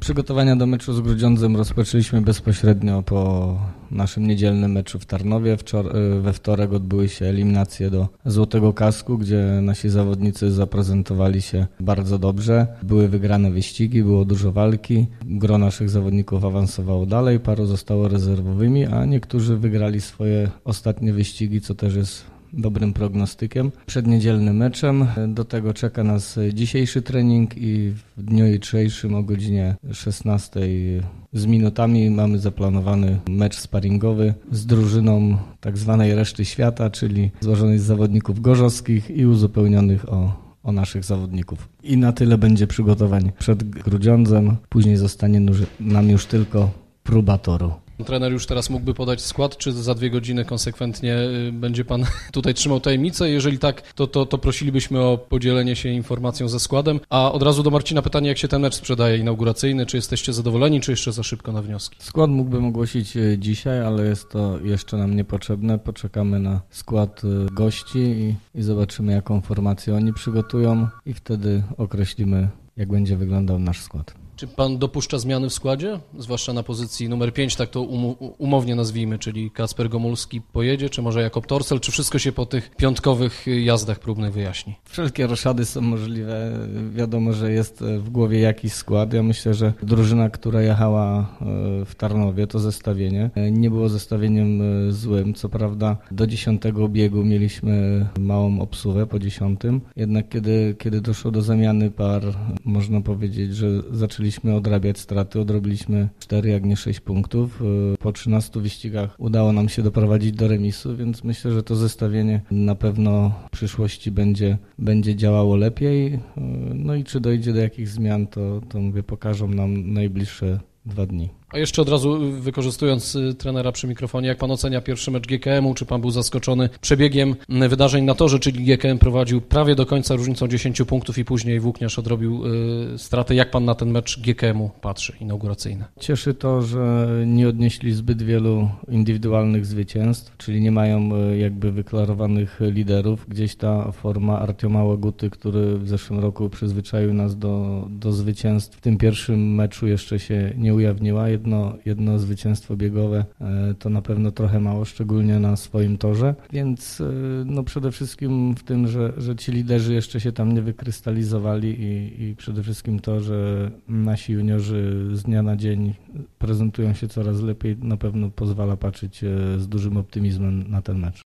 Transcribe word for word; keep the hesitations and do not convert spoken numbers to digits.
Przygotowania do meczu z Grudziądzem rozpoczęliśmy bezpośrednio po naszym niedzielnym meczu w Tarnowie. Wczor- we wtorek odbyły się eliminacje do Złotego Kasku, gdzie nasi zawodnicy zaprezentowali się bardzo dobrze. Były wygrane wyścigi, było dużo walki. Gro naszych zawodników awansowało dalej, paru zostało rezerwowymi, a niektórzy wygrali swoje ostatnie wyścigi, co też jest dobrym prognostykiem. Przed niedzielnym meczem do tego czeka nas dzisiejszy trening i w dniu jutrzejszym o godzinie szesnastej z minutami mamy zaplanowany mecz sparingowy z drużyną tak zwanej reszty świata, czyli złożonej z zawodników gorzowskich i uzupełnionych o, o naszych zawodników. I na tyle będzie przygotowań przed Grudziądzem. Później zostanie nam już tylko próba toru. Trener już teraz mógłby podać skład, czy za dwie godziny konsekwentnie będzie pan tutaj trzymał tajemnicę? Jeżeli tak, to, to, to prosilibyśmy o podzielenie się informacją ze składem. A od razu do Marcina pytanie, jak się ten mecz sprzedaje inauguracyjny? Czy jesteście zadowoleni, czy jeszcze za szybko na wnioski? Skład mógłbym ogłosić dzisiaj, ale jest to jeszcze nam niepotrzebne. Poczekamy na skład gości i, i zobaczymy, jaką formację oni przygotują i wtedy określimy, jak będzie wyglądał nasz skład. Czy pan dopuszcza zmiany w składzie? Zwłaszcza na pozycji numer pięć, tak to um, umownie nazwijmy, czyli Kacper Gomulski pojedzie, czy może Jakub Torsel, czy wszystko się po tych piątkowych jazdach próbnych wyjaśni? Wszelkie roszady są możliwe. Wiadomo, że jest w głowie jakiś skład. Ja myślę, że drużyna, która jechała w Tarnowie, to zestawienie nie było zestawieniem złym. Co prawda do dziesiątego biegu mieliśmy małą obsługę po dziesiątym, jednak kiedy, kiedy doszło do zamiany par, można powiedzieć, że zaczęli Zaczęliśmy odrabiać straty, odrobiliśmy cztery, jak nie sześć punktów. Po trzynastu wyścigach udało nam się doprowadzić do remisu, więc myślę, że to zestawienie na pewno w przyszłości będzie, będzie działało lepiej. No i czy dojdzie do jakichś zmian, to, to mówię, pokażą nam najbliższe dwa dni. A jeszcze od razu wykorzystując trenera przy mikrofonie, jak pan ocenia pierwszy mecz G K M u? Czy pan był zaskoczony przebiegiem wydarzeń na torze, czyli G K M prowadził prawie do końca różnicą dziesięć punktów i później Włókniarz odrobił y, stratę. Jak pan na ten mecz G K M u patrzy, inauguracyjny? Cieszy to, że nie odnieśli zbyt wielu indywidualnych zwycięstw, czyli nie mają jakby wyklarowanych liderów. Gdzieś ta forma Artioma Łaguty, który w zeszłym roku przyzwyczaił nas do, do zwycięstw, w tym pierwszym meczu jeszcze się nie ujawniła. Jedno, jedno zwycięstwo biegowe to na pewno trochę mało, szczególnie na swoim torze, więc no przede wszystkim w tym, że, że ci liderzy jeszcze się tam nie wykrystalizowali i, i przede wszystkim to, że nasi juniorzy z dnia na dzień prezentują się coraz lepiej, na pewno pozwala patrzeć z dużym optymizmem na ten mecz.